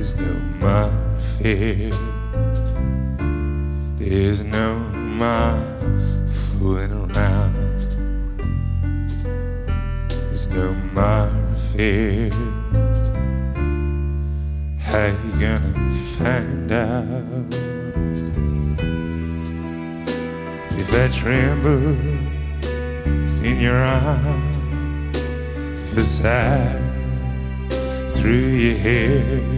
There's no more fear. There's no more fooling around. There's no more fear. How you gonna find out? If I tremble in your arms, if a sigh through your hair,